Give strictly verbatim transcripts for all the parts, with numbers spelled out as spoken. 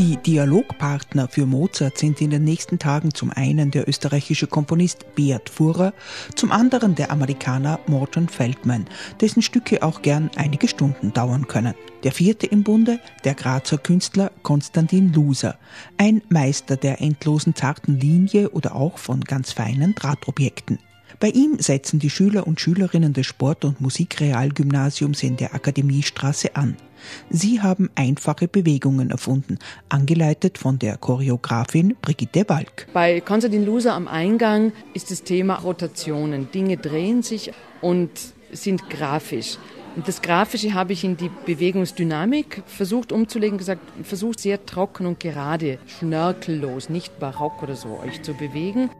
Die Dialogpartner für Mozart sind in den nächsten Tagen zum einen der österreichische Komponist Beat Furrer, zum anderen der Amerikaner Morton Feldman, dessen Stücke auch gern einige Stunden dauern können. Der vierte im Bunde, der Grazer Künstler Konstantin Luser, ein Meister der endlosen zarten Linie oder auch von ganz feinen Drahtobjekten. Bei ihm setzen die Schüler und Schülerinnen des Sport- und Musikrealgymnasiums in der Akademiestraße an. Sie haben einfache Bewegungen erfunden, angeleitet von der Choreografin Brigitte Walk. Bei Konstantin Luser am Eingang ist das Thema Rotationen. Dinge drehen sich und sind grafisch. Und das Grafische habe ich in die Bewegungsdynamik versucht umzulegen, gesagt, versucht sehr trocken und gerade, schnörkellos, nicht barock oder so, euch zu bewegen.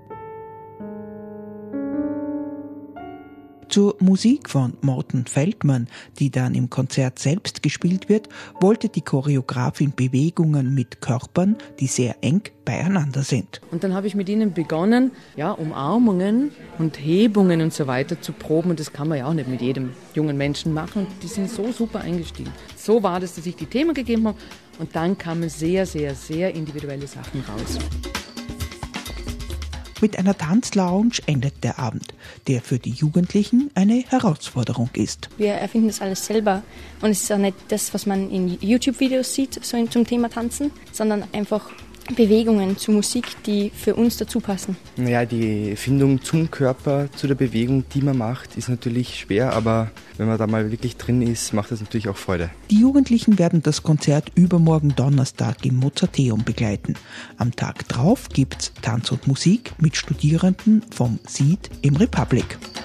Zur Musik von Morton Feldman, die dann im Konzert selbst gespielt wird, wollte die Choreografin Bewegungen mit Körpern, die sehr eng beieinander sind. Und dann habe ich mit ihnen begonnen, ja, Umarmungen und Hebungen und so weiter zu proben. Und das kann man ja auch nicht mit jedem jungen Menschen machen. Und die sind so super eingestiegen. So war das, dass ich die Themen gegeben habe. Und dann kamen sehr, sehr, sehr individuelle Sachen raus. Mit einer Tanzlounge endet der Abend, der für die Jugendlichen eine Herausforderung ist. Wir erfinden das alles selber und es ist auch nicht das, was man in YouTube-Videos sieht, so zum Thema Tanzen, sondern einfach Bewegungen zu Musik, die für uns dazu passen. Ja, die Findung zum Körper, zu der Bewegung, die man macht, ist natürlich schwer, aber wenn man da mal wirklich drin ist, macht das natürlich auch Freude. Die Jugendlichen werden das Konzert übermorgen Donnerstag im Mozarteum begleiten. Am Tag drauf gibt's Tanz und Musik mit Studierenden vom S I D im Republic.